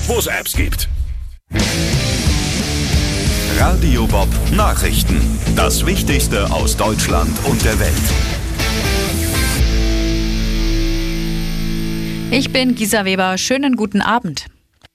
wo es Apps gibt. Radio Bob Nachrichten. Das Wichtigste aus Deutschland und der Welt. Ich bin Gisa Weber. Schönen guten Abend.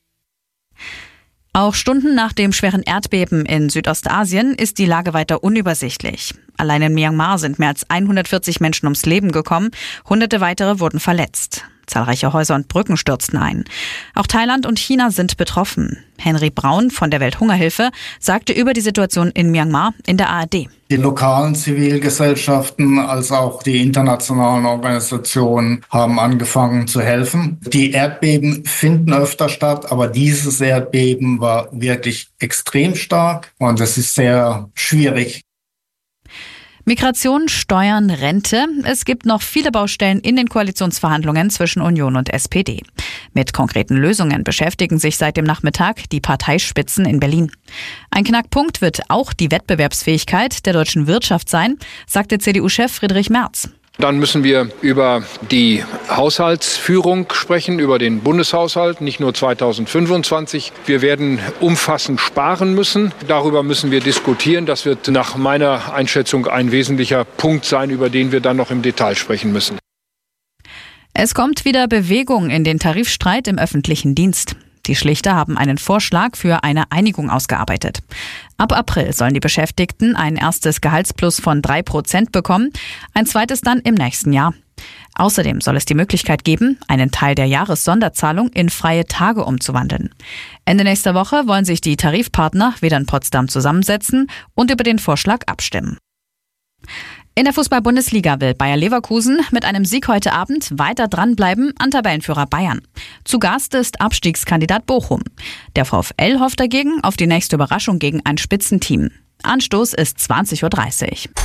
Auch Stunden nach dem schweren Erdbeben in Südostasien ist die Lage weiter unübersichtlich. Allein in Myanmar sind mehr als 140 Menschen ums Leben gekommen, Hunderte weitere wurden verletzt. Zahlreiche Häuser und Brücken stürzten ein. Auch Thailand und China sind betroffen. Henry Braun von der Welthungerhilfe sagte über die Situation in Myanmar in der ARD. Die lokalen Zivilgesellschaften als auch die internationalen Organisationen haben angefangen zu helfen. Die Erdbeben finden öfter statt, aber dieses Erdbeben war wirklich extrem stark und es ist sehr schwierig. Migration, Steuern, Rente. Es gibt noch viele Baustellen in den Koalitionsverhandlungen zwischen Union und SPD. Mit konkreten Lösungen beschäftigen sich seit dem Nachmittag die Parteispitzen in Berlin. Ein Knackpunkt wird auch die Wettbewerbsfähigkeit der deutschen Wirtschaft sein, sagte CDU-Chef Friedrich Merz. Dann müssen wir über die Haushaltsführung sprechen, über den Bundeshaushalt, nicht nur 2025. Wir werden umfassend sparen müssen. Darüber müssen wir diskutieren. Das wird nach meiner Einschätzung ein wesentlicher Punkt sein, über den wir dann noch im Detail sprechen müssen. Es kommt wieder Bewegung in den Tarifstreit im öffentlichen Dienst. Die Schlichter haben einen Vorschlag für eine Einigung ausgearbeitet. Ab April sollen die Beschäftigten ein erstes Gehaltsplus von 3% bekommen, ein zweites dann im nächsten Jahr. Außerdem soll es die Möglichkeit geben, einen Teil der Jahressonderzahlung in freie Tage umzuwandeln. Ende nächster Woche wollen sich die Tarifpartner wieder in Potsdam zusammensetzen und über den Vorschlag abstimmen. In der Fußball-Bundesliga will Bayer Leverkusen mit einem Sieg heute Abend weiter dranbleiben an Tabellenführer Bayern. Zu Gast ist Abstiegskandidat Bochum. Der VfL hofft dagegen auf die nächste Überraschung gegen ein Spitzenteam. Anstoß ist 20:30 Uhr.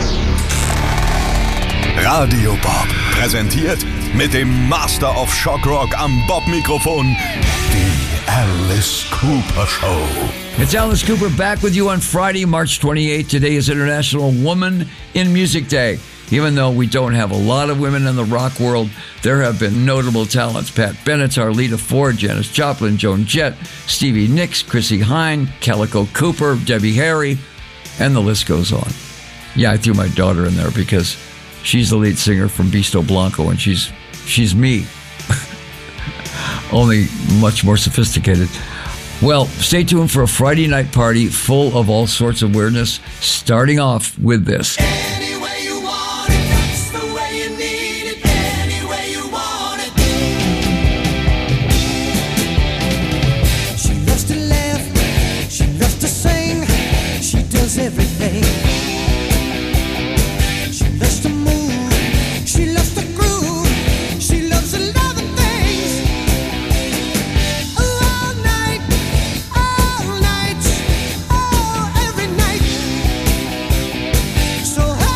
Radio Bob präsentiert mit dem Master of Shock Rock am Bob-Mikrofon die Alice Cooper Show. It's Alice Cooper back with you on Friday, March 28th. Today is International Woman in Music Day. Even though we don't have a lot of women in the rock world, there have been notable talents. Pat Benatar, Lita Ford, Janis Joplin, Joan Jett, Stevie Nicks, Chrissie Hynde, Calico Cooper, Debbie Harry, and the list goes on. Yeah, I threw my daughter in there because she's the lead singer from Beasto Blanco, and she's me. Only much more sophisticated. Well, stay tuned for a Friday night party full of all sorts of weirdness, starting off with this. Any way you want it, that's the way you need it. Any way you want it. She loves to laugh, she loves to sing, she does everything. She loves to move, she loves to groove, she loves a lot of things. All night, oh, every night. So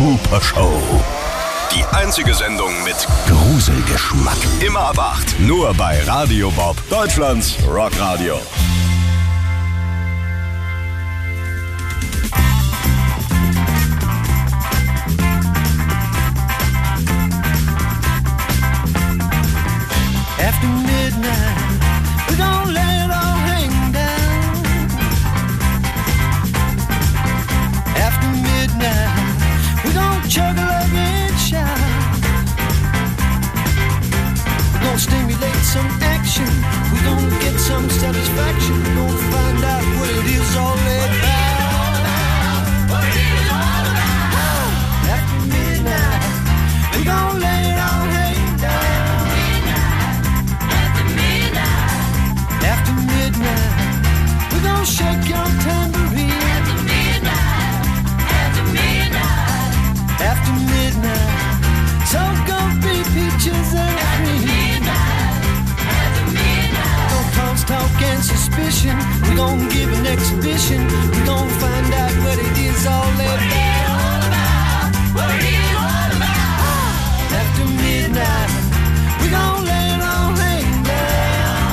Cooper Show. Die einzige Sendung mit Gruselgeschmack. Immer ab 8. Nur bei Radio Bob, Deutschlands Rockradio. After midnight, we don't let it all hang down. After midnight, we don't chug like and shout. We gon' stimulate some action. We gon' get some satisfaction. We gon' find out what it is all about. After midnight, we gon' let it all hang down. After midnight, we're gonna shake your tambourine. After midnight, after midnight, after midnight, so gonna be peaches and cream. After midnight, no cause, talk, and suspicion. We're gonna give an exhibition. We're gonna find out what it is all about. What it is all about. After midnight, we're gonna let it all hang down.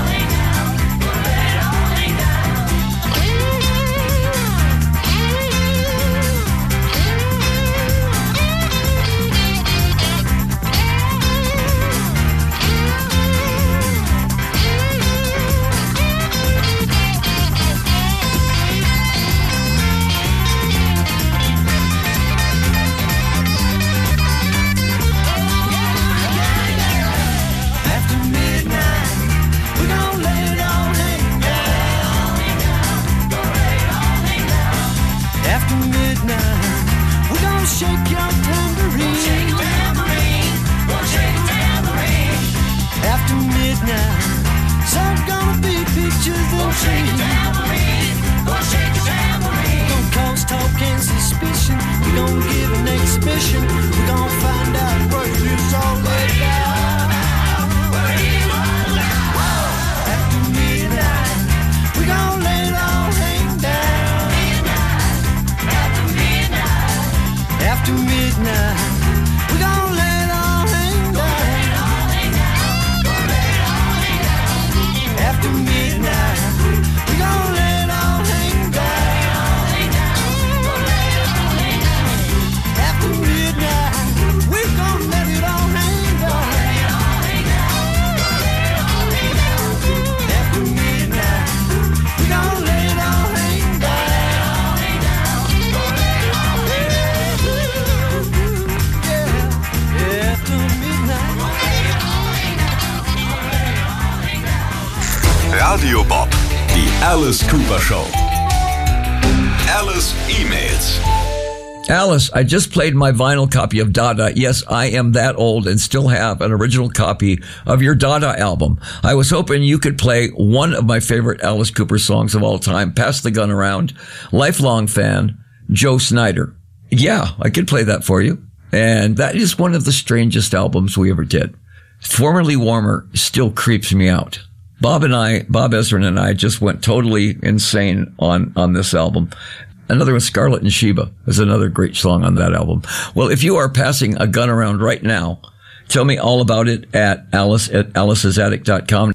Shake your tambourine. Shake your tambourine. Shake your tambourine. After midnight, so gonna be peaches and cream. Shake your tambourine. Shake your tambourine. Gonna cause talk and suspicion. We gon' give an exhibition. We gon' find out what it's all about. What it's all about. After midnight, we gon' let it all hang down. After midnight, we gon' let it all hang down. After midnight, we gon' let it all hang down. After midnight, we gon' let it all hang down. After midnight, we gon' let it all hang down. Radio Bob, die Alice Cooper Show. Alice E-Mails. Alice, I just played my vinyl copy of Dada. Yes, I am that old and still have an original copy of your Dada album. I was hoping you could play one of my favorite Alice Cooper songs of all time, Pass the Gun Around. Lifelong fan, Joe Snyder. Yeah, I could play that for you. And that is one of the strangest albums we ever did. Formerly Warmer still creeps me out. Bob Ezrin and I just went totally insane on this album. Another one, Scarlet and Sheba, is another great song on that album. Well, if you are passing a gun around right now, tell me all about it at alice@alicesattic.com.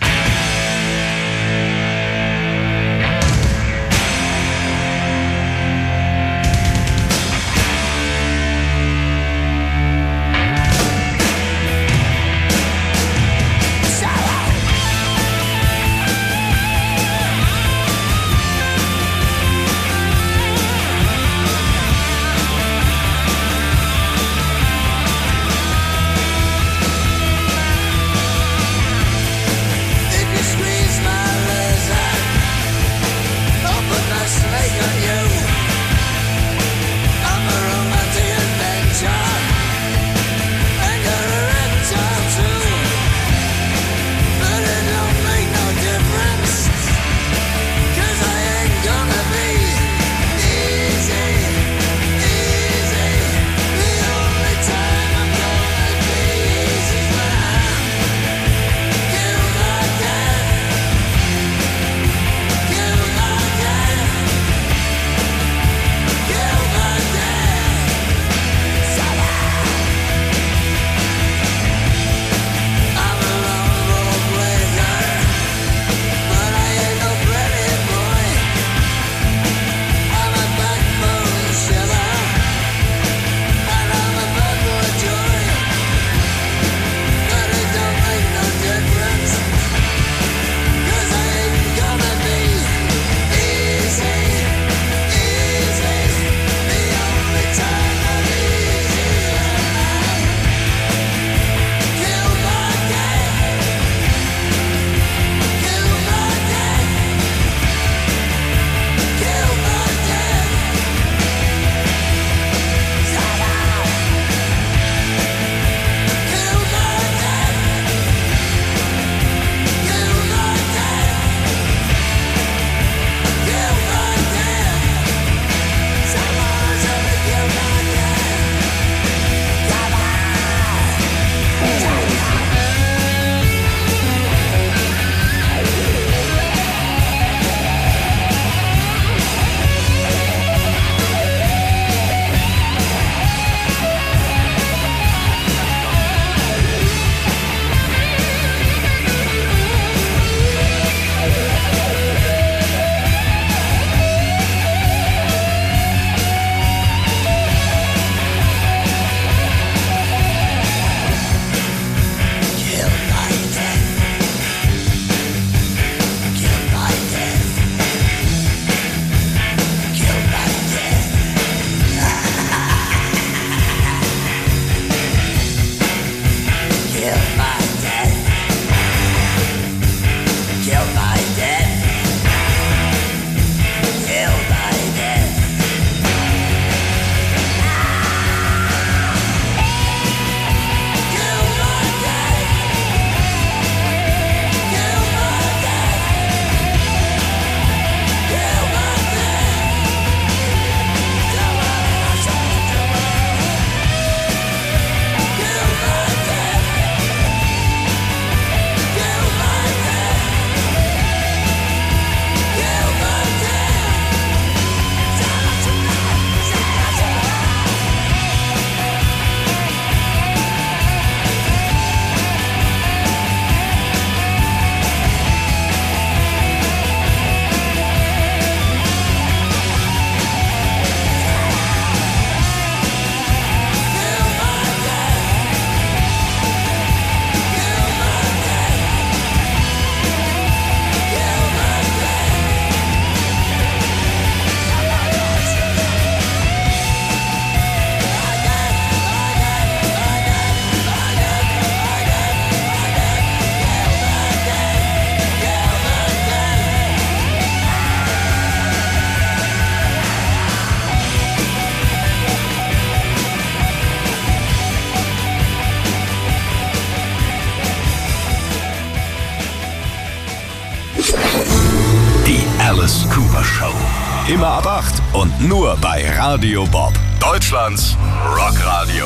Show. Immer ab 8 und nur bei Radio Bob. Deutschlands Rockradio.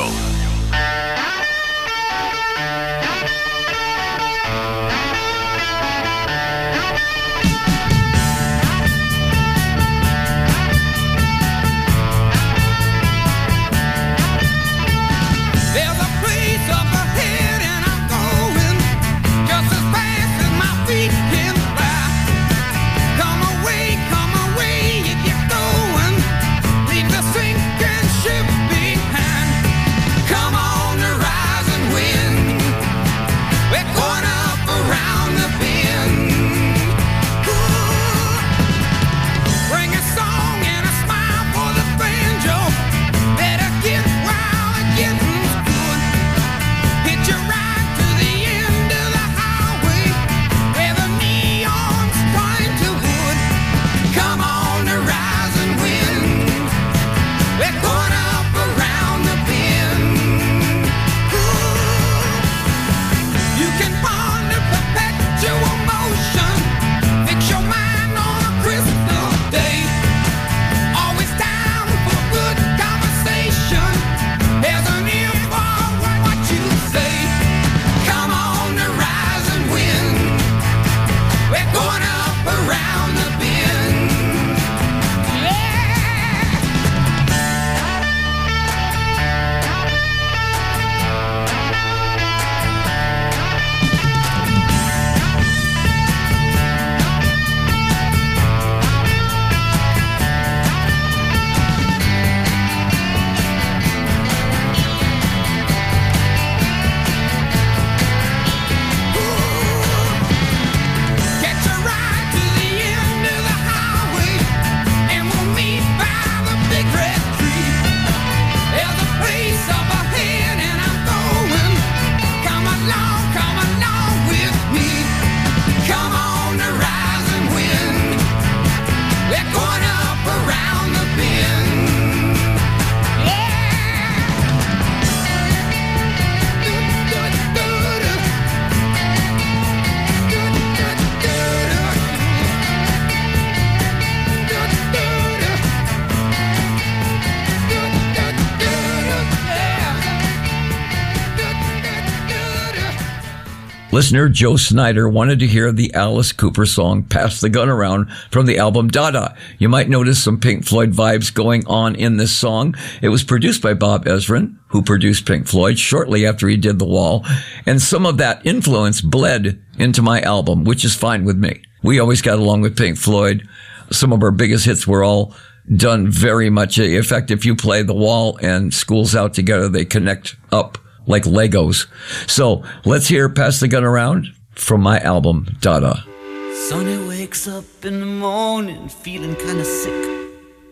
Listener Joe Snyder wanted to hear the Alice Cooper song Pass the Gun Around from the album Dada. You might notice some Pink Floyd vibes going on in this song. It was produced by Bob Ezrin, who produced Pink Floyd shortly after he did The Wall, and some of that influence bled into my album, which is fine with me. We always got along with Pink Floyd. Some of our biggest hits were all done very much. In fact, if you play The Wall and School's Out together, they connect up like Legos. So let's hear Pass the Gun Around from my album, Dada. Sonny wakes up in the morning feeling kind of sick.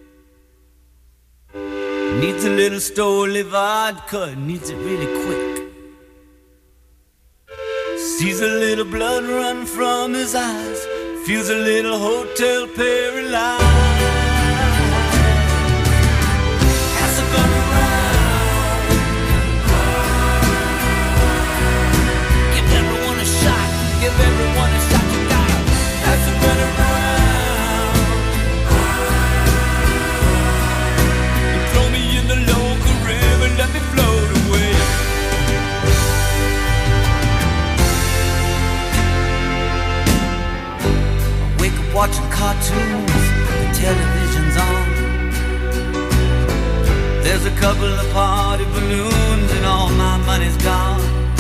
Needs a little Stoli vodka, needs it really quick. Sees a little blood run from his eyes, feels a little hotel paralyzed. Pass the gun around, give everyone a shot, give everyone a shot. You gotta pass the gun around. You throw me in the local river, let me float away. I wake up watching cartoons, the television's on. There's a couple of party balloons and all my money's gone.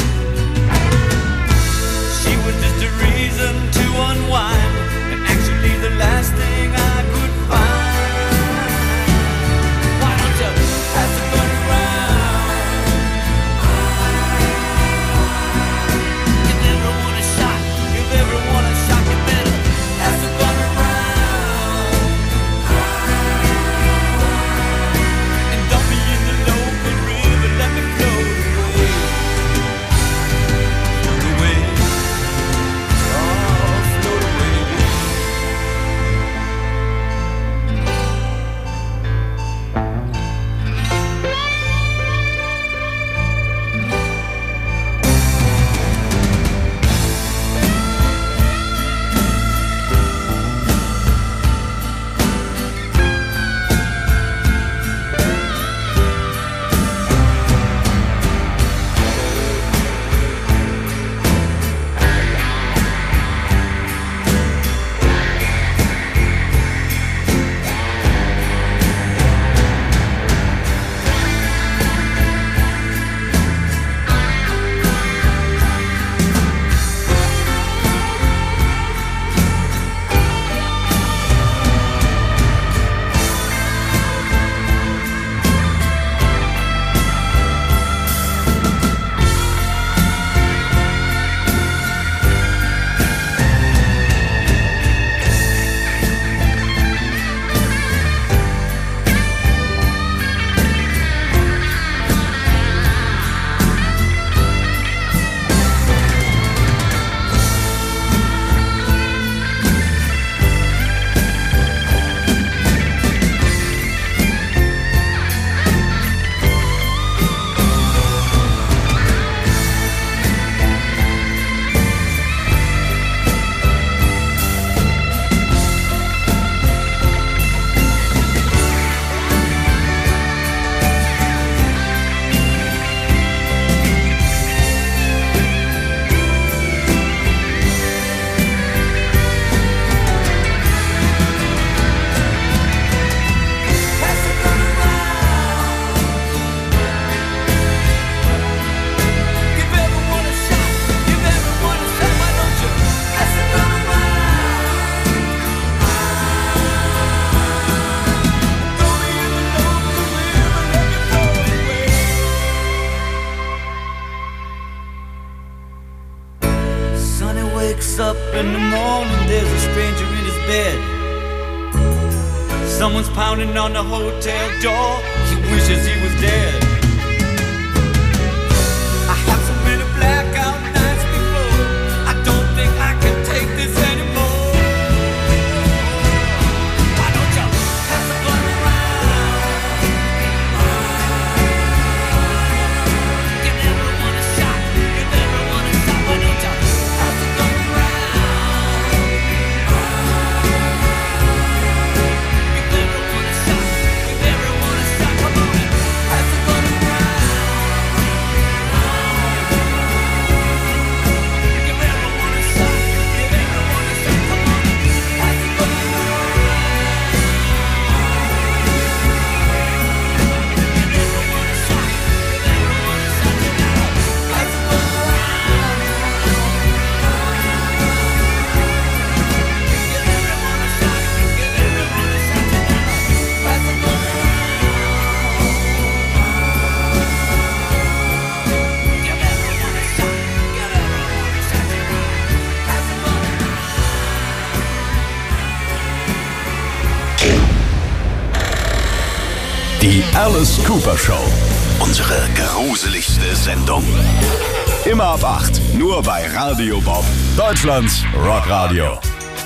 She was just a reason to unwind, and actually the last thing I could find. Why don't you pass the gun around? Give everyone a shot, give everyone a shot. You better pass the gun around. And dump me in the local river, let me wakes up in the morning, there's a stranger in his bed. Someone's pounding on the hotel door, he wishes he was dead. I have so many blackout nights before, I don't think I can take this anymore. Why don't you pass the gun around? Give everyone a shot, give everyone a shot. Why don't you pass the gun around? Give everyone a shot, give everyone a shot. Come on and pass the gun around. Give everyone a shot, give everyone a shot. Come on and pass the gun around. Give everyone a shot, give everyone a shot. You gotta pass the gun around. Give everyone a shot, give everyone a shot. You gotta pass the gun around. Give everyone a shot, give everyone a shot. You gotta pass the gun around. Die Alice Cooper Show. Unsere gruseligste Sendung. Immer ab 8. Nur bei Radio Bob. Deutschlands Rockradio.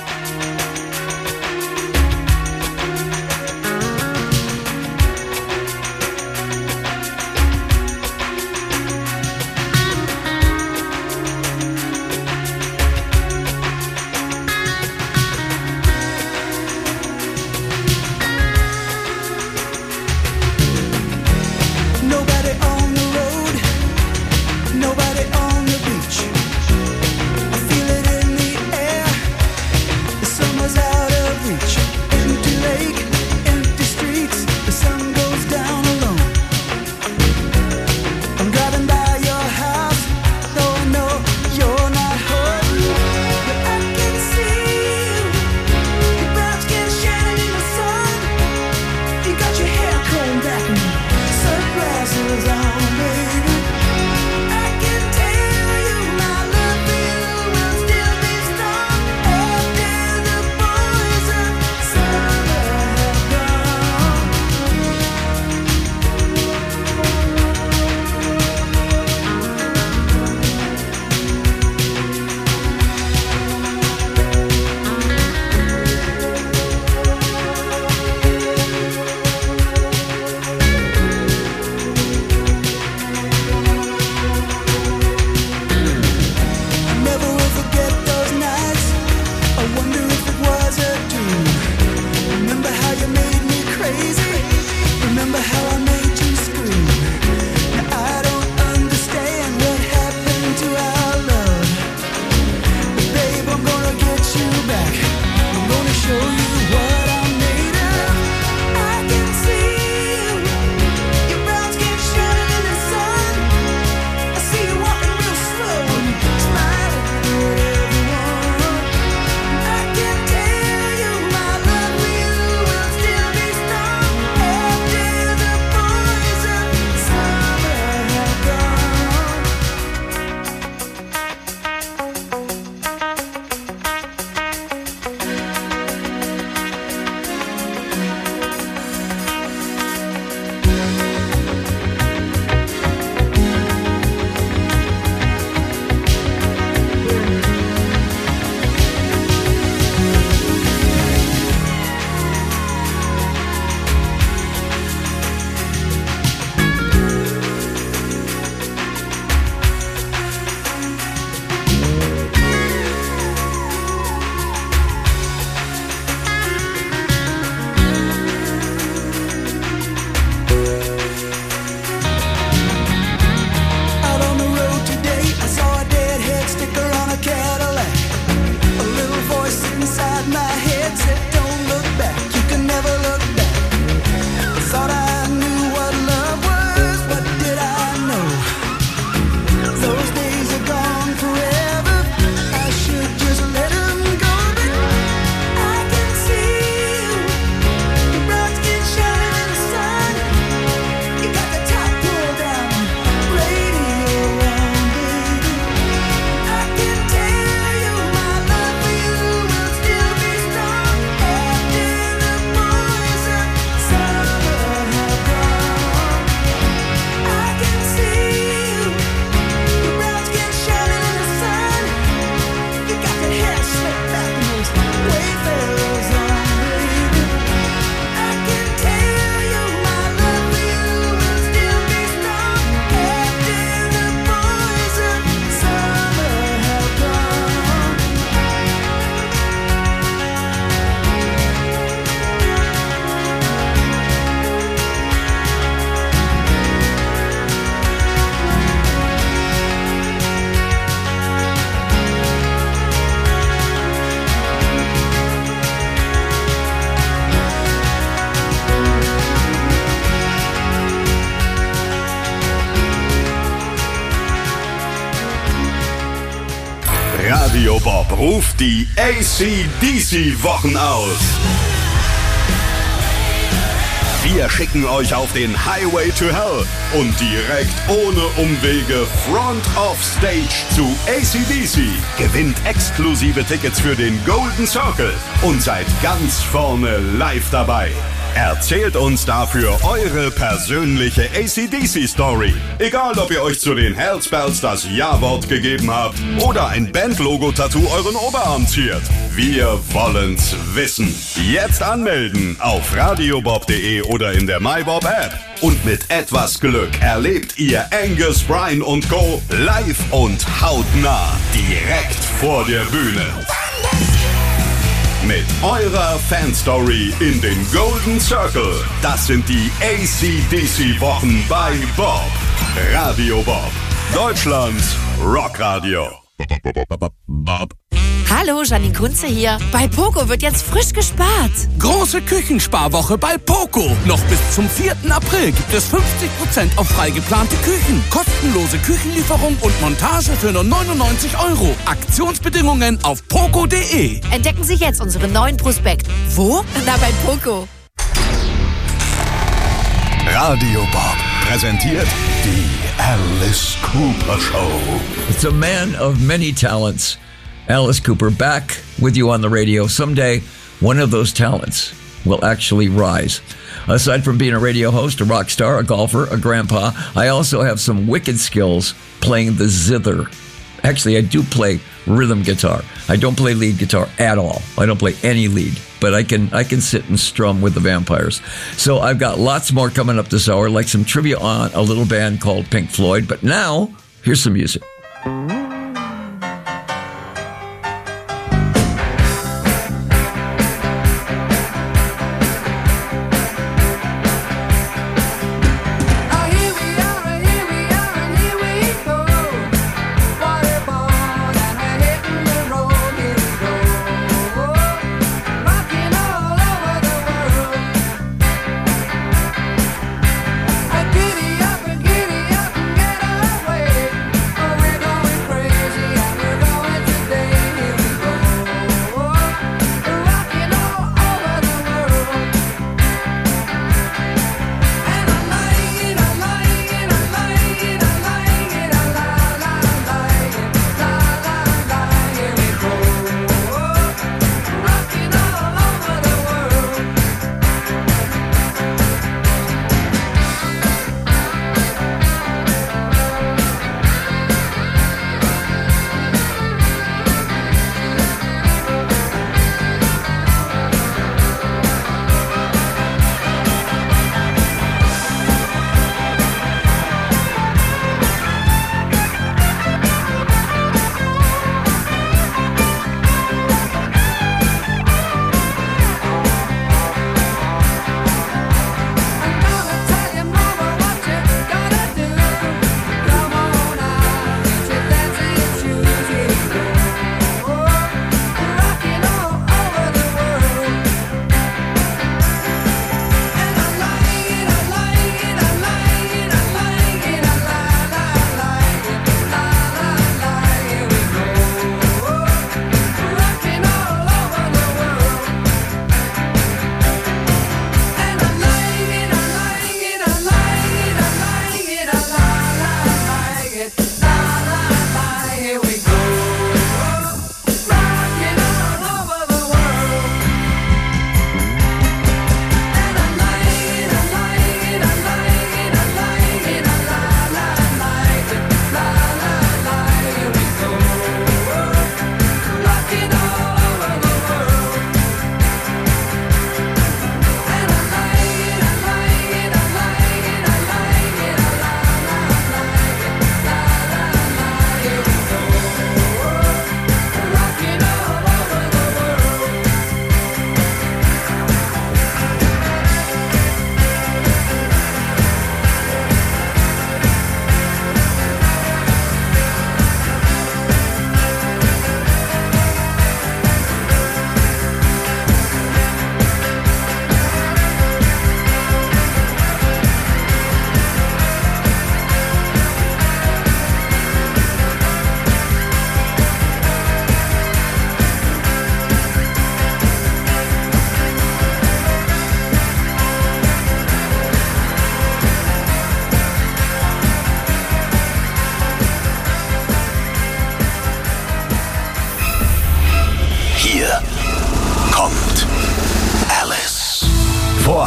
Nobody on the road, nobody on the beach. I feel it in the air, the summer's out of reach. Empty lake, empty streets, the sun goes down alone. I'm driving by your house, though I know you're not home. But I can see you, your brown skin shining in the sun. You got your hair combed back and sunglasses on, baby. I can tell you my love for you will still be strong after the boys of summer have gone. Never will forget those nights. I wonder if it was a dream. Remember how you made me crazy. Remember how I made you scream. Now I don't understand what happened to our love. But babe, I'm gonna get you back. I'm gonna show you what I'm made of. I can see you, your brown skin shining in the sun. I see you walking real slow and smiling at everyone. I can tell you my love for you will still be strong after the boys of summer have gone. Out on the road today, I saw a deadhead sticker on a Cadillac. A little voice inside my head said, "Don't look back, you can never look back." I thought I knew what love was, what did I know? Those days are gone forever, I should just let 'em go. But I can see you, your brown skin shining in the sun. You got the top pulled down, radio on, baby. I can tell you my Radio Bob ruft die AC/DC-Wochen aus. Wir schicken euch auf den Highway to Hell und direkt ohne Umwege Front of Stage zu AC/DC. Gewinnt exklusive Tickets für den Golden Circle und seid ganz vorne live dabei. Erzählt uns dafür eure persönliche AC/DC-Story. Egal, ob ihr euch zu den Hellspells das Ja-Wort gegeben habt oder ein Band-Logo-Tattoo euren Oberarm ziert. Wir wollen's wissen. Jetzt anmelden auf radiobob.de oder in der MyBob-App. Und mit etwas Glück erlebt ihr Angus, Bryan und Co. live und hautnah direkt vor der Bühne. Mit eurer Fanstory in den Golden Circle. Das sind die AC/DC-Wochen bei Bob. Radio Bob. Deutschlands Rockradio. Bob. Hallo, Janine Kunze hier. Bei Poco wird jetzt frisch gespart. Große Küchensparwoche bei Poco. Noch bis zum 4. April gibt es 50% auf frei geplante Küchen. Kostenlose Küchenlieferung und Montage für nur 99 €. Aktionsbedingungen auf poco.de. Entdecken Sie jetzt unseren neuen Prospekt. Wo? Na, bei Poco. Radio Bob präsentiert die Alice Cooper Show. It's a man of many talents. Alice Cooper back with you on the radio. Someday, one of those talents will actually rise. Aside from being a radio host, a rock star, a golfer, a grandpa, I also have some wicked skills playing the zither. Actually, I do play rhythm guitar. I don't play lead guitar at all. I don't play any lead, but I can sit and strum with the Vampires. So I've got lots more coming up this hour, like some trivia on a little band called Pink Floyd. But now, here's some music.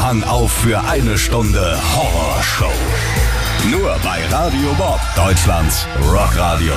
Hang auf für eine Stunde Horrorshow. Nur bei Radio Bob, Deutschlands Rockradio.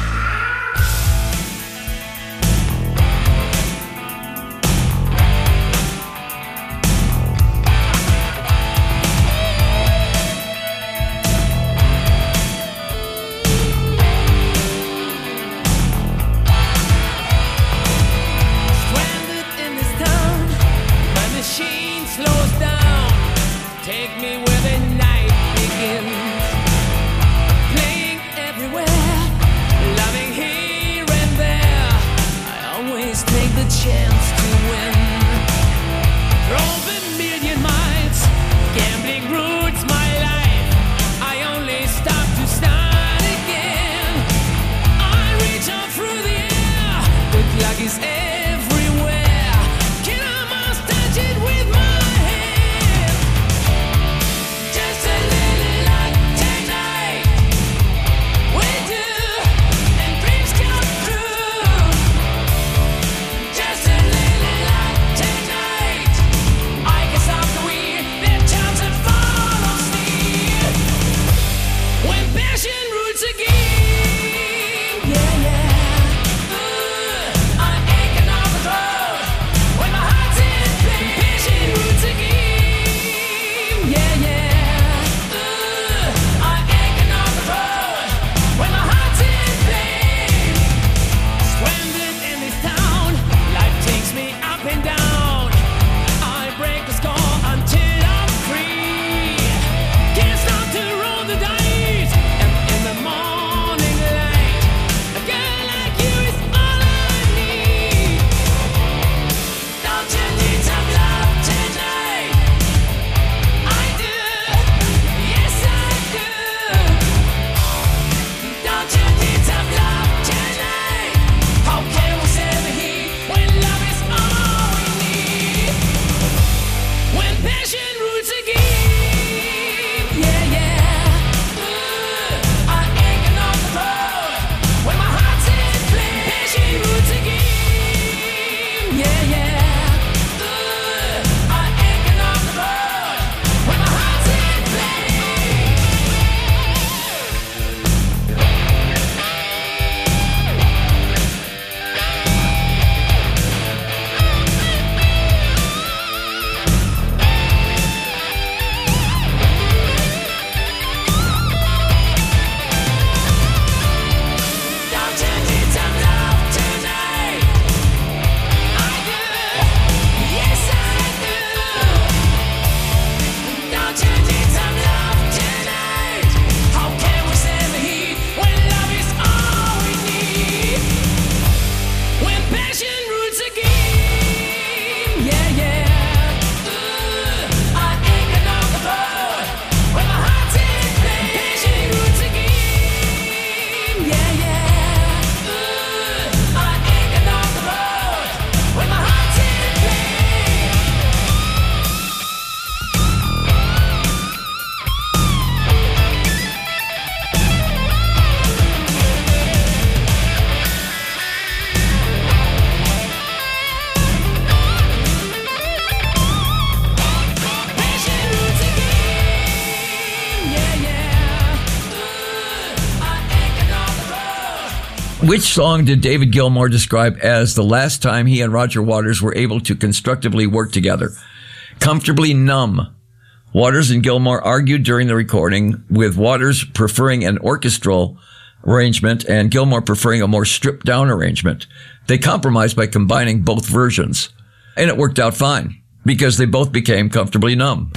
Which song did David Gilmour describe as the last time he and Roger Waters were able to constructively work together? Comfortably Numb. Waters and Gilmour argued during the recording, with Waters preferring an orchestral arrangement and Gilmour preferring a more stripped down arrangement. They compromised by combining both versions. And it worked out fine, because they both became comfortably numb.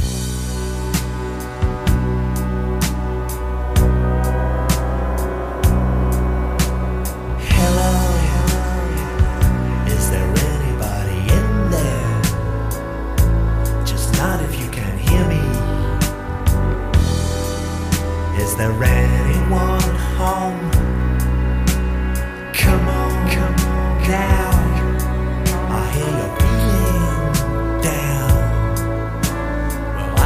I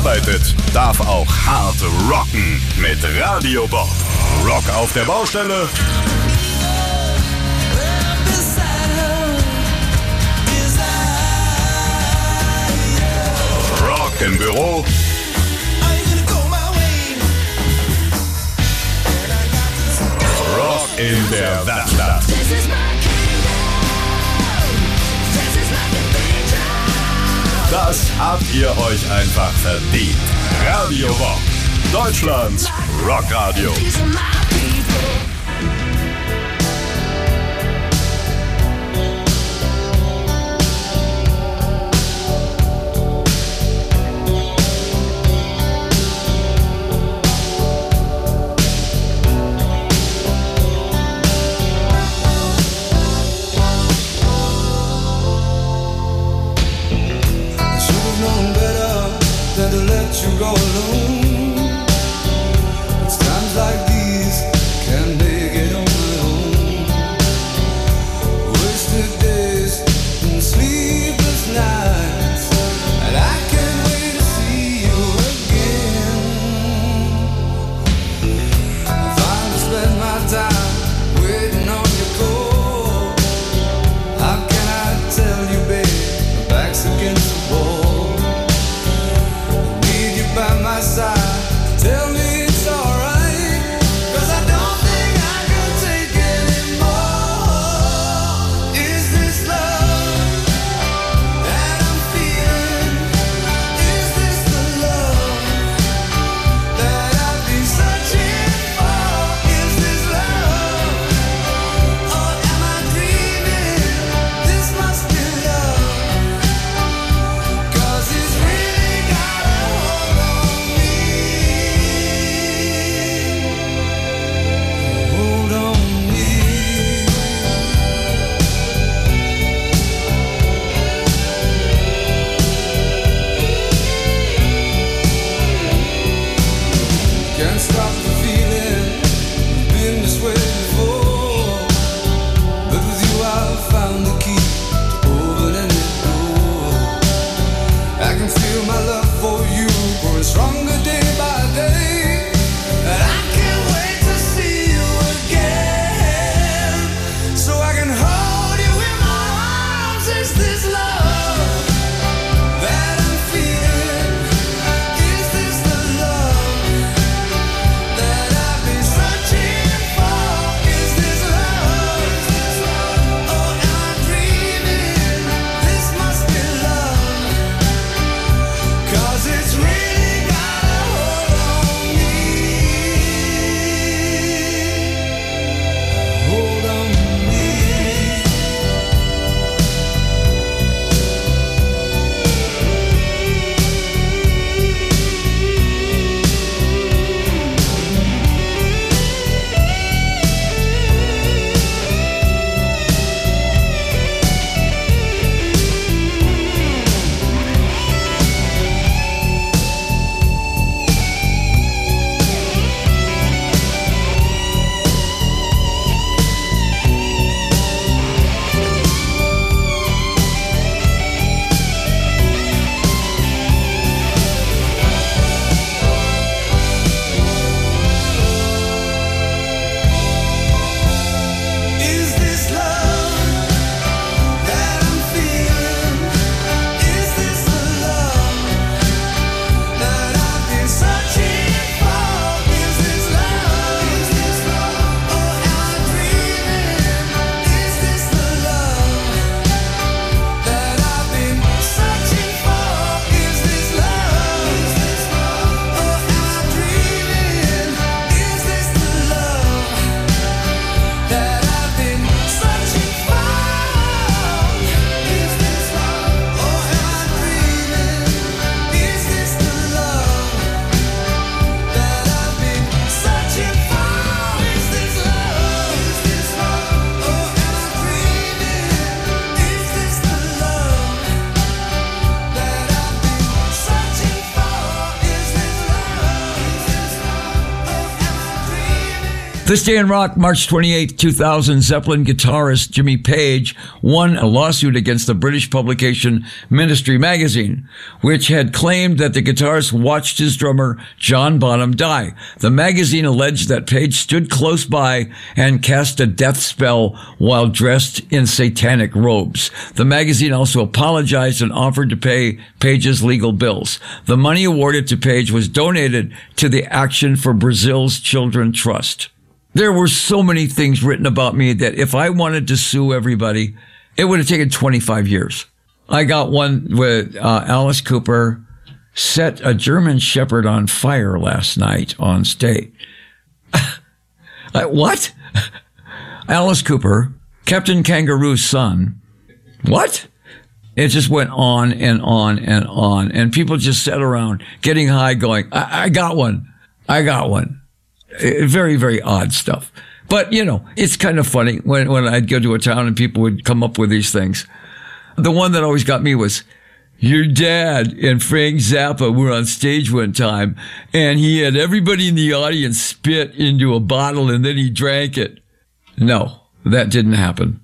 arbeitet, darf auch hart rocken mit Radio Bob. Rock auf der Baustelle. Rock im Büro. Rock in der Werkstatt. Das habt ihr euch einfach verdient. Radio Bob, Deutschlands Rockradio. To let you go alone. It's times like these can't make it on my own. Wasted days and sleepless nights, and I can't wait to see you again. I finally spent my time waiting on your call. How can I tell you, babe, my back's against the wall. By my side This day in rock, March 28, 2000, Zeppelin guitarist Jimmy Page won a lawsuit against the British publication Ministry Magazine, which had claimed that the guitarist watched his drummer John Bonham die. The magazine alleged that Page stood close by and cast a death spell while dressed in satanic robes. The magazine also apologized and offered to pay Page's legal bills. The money awarded to Page was donated to the Action for Brazil's Children Trust. There were so many things written about me that if I wanted to sue everybody, it would have taken 25 years. I got one with Alice Cooper set a German Shepherd on fire last night on stage. What? Alice Cooper, Captain Kangaroo's son. What? It just went on and on and on. And people just sat around getting high going, I got one. I got one. Very, very odd stuff. But, you know, it's kind of funny when I'd go to a town and people would come up with these things. The one that always got me was, your dad and Frank Zappa were on stage one time and he had everybody in the audience spit into a bottle and then he drank it. No, that didn't happen.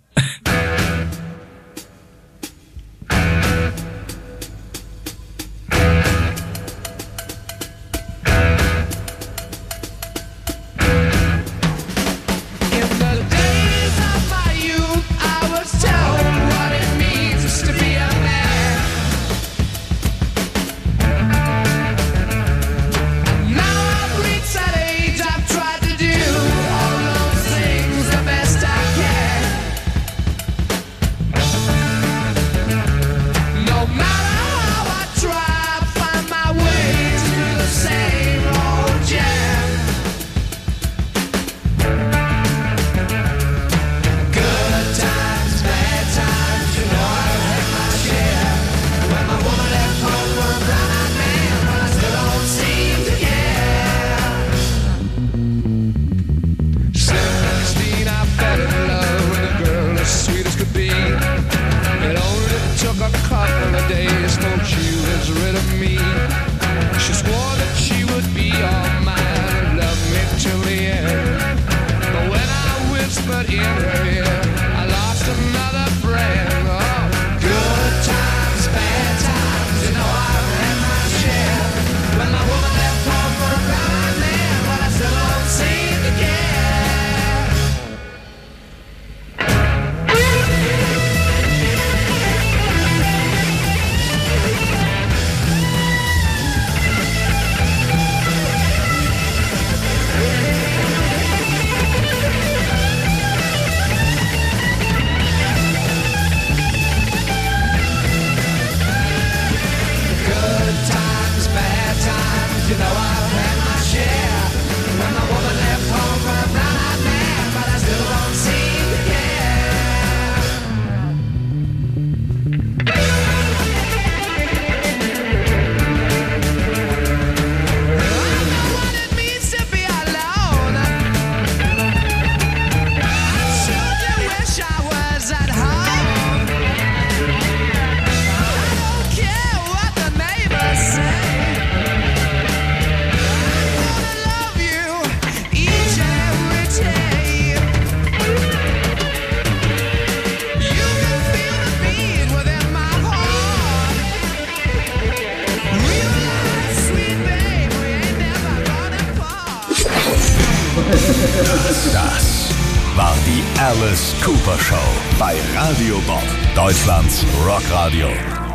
Das war die Alice Cooper Show bei Radio Bob, Deutschlands Rockradio.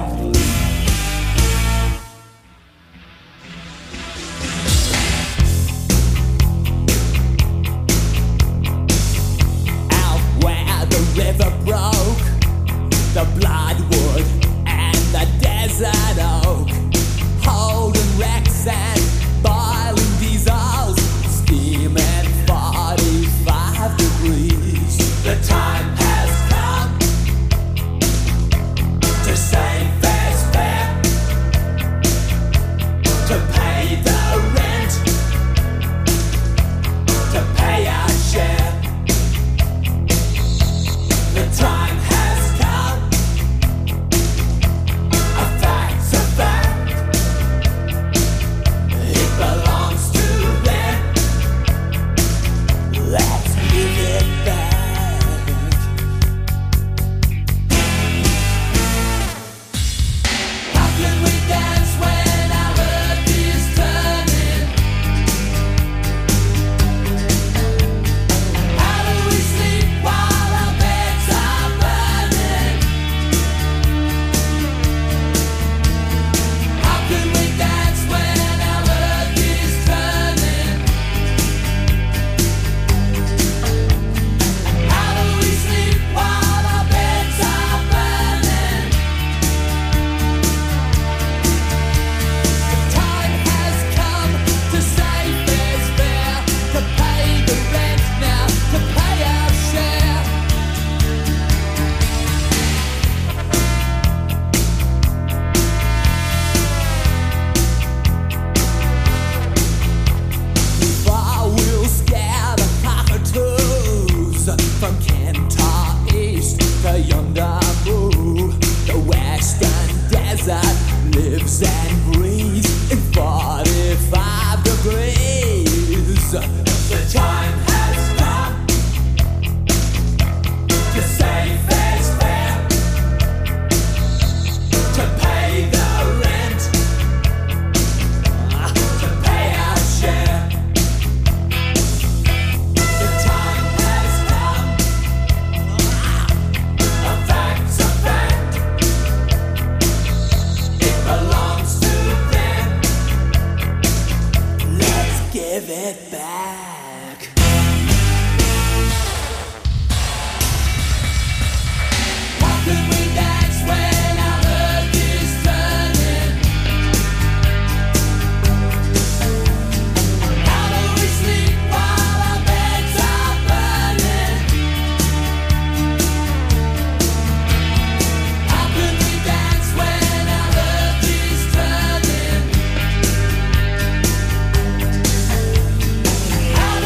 Out where the river broke, the bloodwood and the desert oak, holding wrecks and boiling diesels, steaming 45 degrees. The time has come to say fair's fair, to pay the rent, to pay our share. The time has come, a fact's a fact. give it back. How could we dance when our earth is turning? How do we sleep while our beds are burning? How could we dance when our earth is turning? How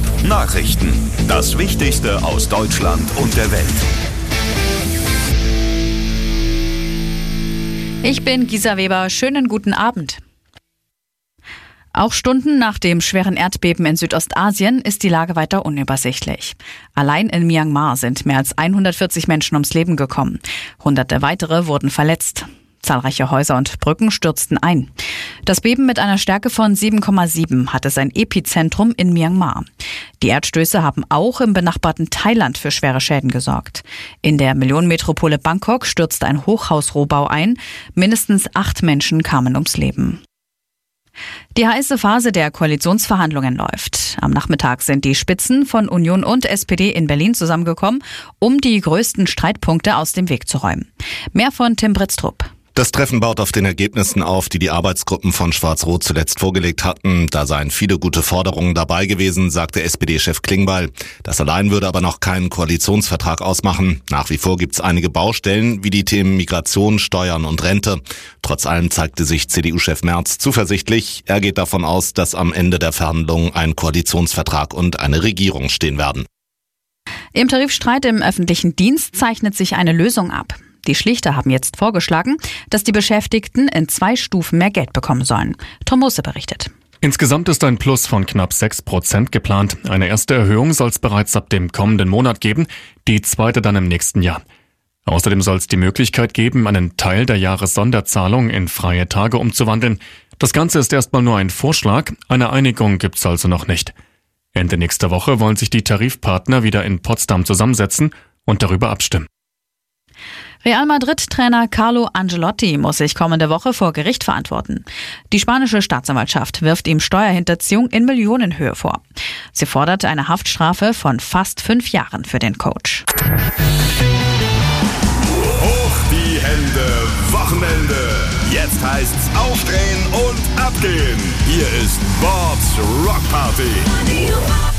Nachrichten. Das Wichtigste aus Deutschland und der Welt. Ich bin Gisa Weber. Schönen guten Abend. Auch Stunden nach dem schweren Erdbeben in Südostasien ist die Lage weiter unübersichtlich. Allein in Myanmar sind mehr als 140 Menschen ums Leben gekommen. Hunderte weitere wurden verletzt. Zahlreiche Häuser und Brücken stürzten ein. Das Beben mit einer Stärke von 7,7 hatte sein Epizentrum in Myanmar. Die Erdstöße haben auch im benachbarten Thailand für schwere Schäden gesorgt. In der Millionenmetropole Bangkok stürzte ein Hochhausrohbau ein. Mindestens 8 Menschen kamen ums Leben. Die heiße Phase der Koalitionsverhandlungen läuft. Am Nachmittag sind die Spitzen von Union und SPD in Berlin zusammengekommen, um die größten Streitpunkte aus dem Weg zu räumen. Mehr von Tim Britztrup. Das Treffen baut auf den Ergebnissen auf, die die Arbeitsgruppen von Schwarz-Rot zuletzt vorgelegt hatten. Da seien viele gute Forderungen dabei gewesen, sagte SPD-Chef Klingbeil. Das allein würde aber noch keinen Koalitionsvertrag ausmachen. Nach wie vor gibt's einige Baustellen, wie die Themen Migration, Steuern und Rente. Trotz allem zeigte sich CDU-Chef Merz zuversichtlich. Er geht davon aus, dass am Ende der Verhandlungen ein Koalitionsvertrag und eine Regierung stehen werden. Im Tarifstreit im öffentlichen Dienst zeichnet sich eine Lösung ab. Die Schlichter haben jetzt vorgeschlagen, dass die Beschäftigten in 2 Stufen mehr Geld bekommen sollen. Tom Mosse berichtet. Insgesamt ist ein Plus von knapp 6% geplant. Eine erste Erhöhung soll es bereits ab dem kommenden Monat geben, die zweite dann im nächsten Jahr. Außerdem soll es die Möglichkeit geben, einen Teil der Jahressonderzahlung in freie Tage umzuwandeln. Das Ganze ist erstmal nur ein Vorschlag, eine Einigung gibt's also noch nicht. Ende nächster Woche wollen sich die Tarifpartner wieder in Potsdam zusammensetzen und darüber abstimmen. Real Madrid-Trainer Carlo Ancelotti muss sich kommende Woche vor Gericht verantworten. Die spanische Staatsanwaltschaft wirft ihm Steuerhinterziehung in Millionenhöhe vor. Sie fordert eine Haftstrafe von fast 5 Jahren für den Coach. Hoch die Hände, Wochenende. Jetzt heißt's aufdrehen und abgehen. Hier ist Bob's Rock Party.